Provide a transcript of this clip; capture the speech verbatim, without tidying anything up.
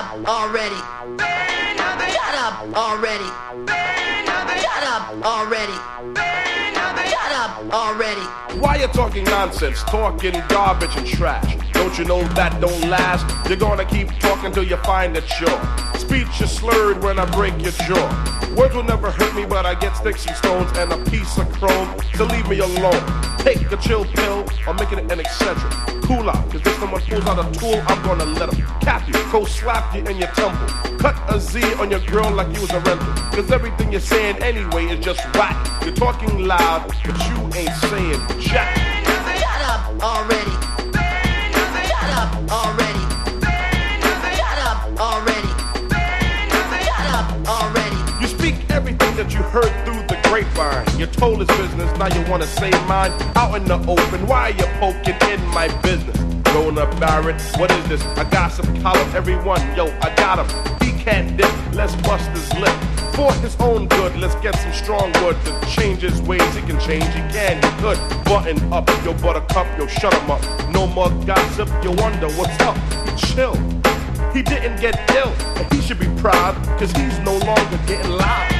up already. Shut up already. Shut up already. Shut up already. Why you talking nonsense, talking garbage and trash? Don't you know that don't last? You're gonna keep talking till you find it sure. Speech is slurred when I break your jaw. Words will never hurt me, but I get sticks and stones and a piece of chrome to leave me alone. Take a chill pill or make it an eccentric. Cool out, cause if someone pulls out a tool, I'm gonna let him cap you, go slap you in your temple. Cut a Z on your girl like you was a rental. Cause everything you're saying anyway is just whack. You're talking loud, but you ain't saying jack. Shut up already. Shut up already. Shut up already. Shut up already. You speak everything that you heard through the grapevine. You told his business, now you wanna say mine. Out in the open, why are you poking in my business? Rona Barrett, what is this? I gossip column, everyone, yo, I got him. He can't dip, let's bust his lip. For his own good, let's get some strong wood to change his ways. He can change, he can, he could. Button up, yo, buttercup, yo, shut him up. No more gossip, you wonder what's up. He chill, he didn't get ill, and he should be proud, cause he's no longer getting loud.